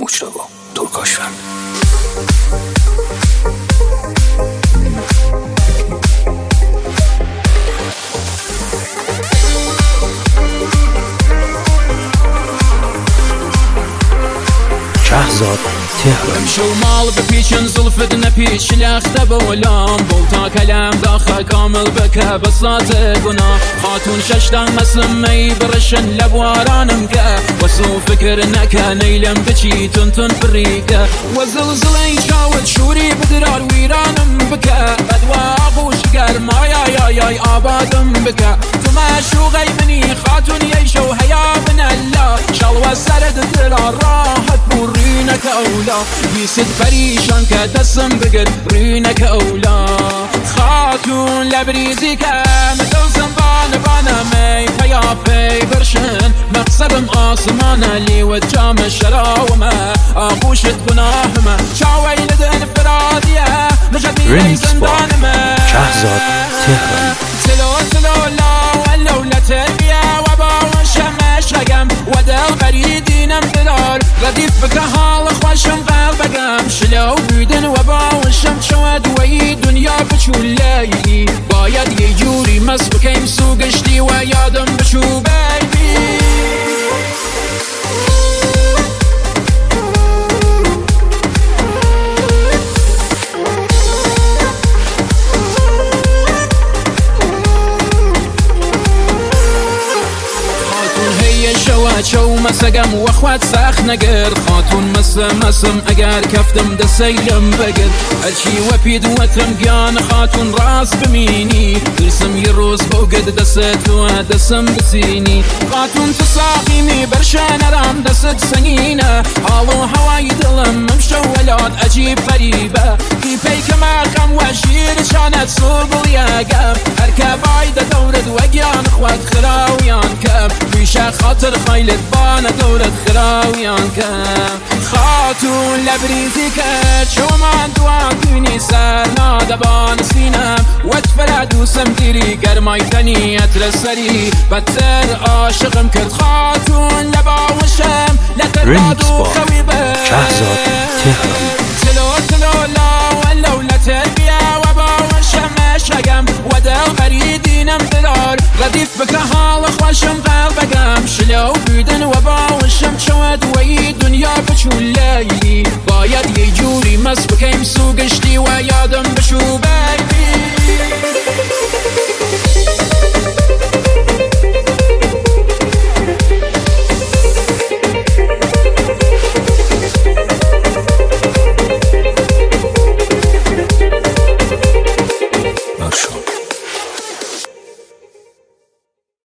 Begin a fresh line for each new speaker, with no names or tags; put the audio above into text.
مجتبی ترکاشفر. شهزاد تهران.
امشي ومال ببيش نزلفت نبيش لاخته بولام بولتا كلام داخل كامل بكى بصات قنا خاتون ششتان مسمي برشن لبواران مكا وسو فكر نكا نيلم بشي تنتن بريكا وزلزلي شاود شوري بدرار ويران بكا بدواغ وشقر ما يا آبادم بكا تماشو غيمني خاتون يشو هيا من الله شالوا سرد دلار راحت برينك أولا يسد فريشان كدسم بقر رينك أولا خاتون لبريزك مدوزن بانا مي فيا في برشن مقصدم آسمانا لي وجام الشراومة أبوشت قناهمة شاوي لدن فرادية مجدي زندان ما
شهزاد تهران.
تلو لا ولا تربية وباون شمش رقم ودل بريدينم بلار رديف كهال خوشم قلبقم شلو بيدن وباون شم شود وي دنيا بچولي باید یه جوری مس بکیم سوگشتی و یادم بشو بیبی شو مسقم واخوات ساخ نقر خاتون مسم اگر كفتم دسيلم بقر الشي وبيد وترمقان خاتون راس بميني ترسم يروس بوقد دست ودسم بسيني خاتون تساقيمي برشان رام دست سنينة هالو هواي دلم مشولات اجيب غريبة في بيك ما قم وشير شانت سوق الياقب اركب عايدة دورد وقيان اخوات خراويان كب بيشا خاطر خيلت بانا دورة خراويان كم خاتون لبريزي كت شو ما دواتوني سرنا دبان سينم واتفرد وسمتيري قرماي تاني اترسري بتر عاشقم كرد خاتون لباوشم لترادو خويبه
شهزاد تهران.
تلو لا ولا تربية وباوشم مشرقم ودل بريدينم بلار رديف بكهال خوشم قلبقم شلو بيدن وباوشم شود وي دنيا بچول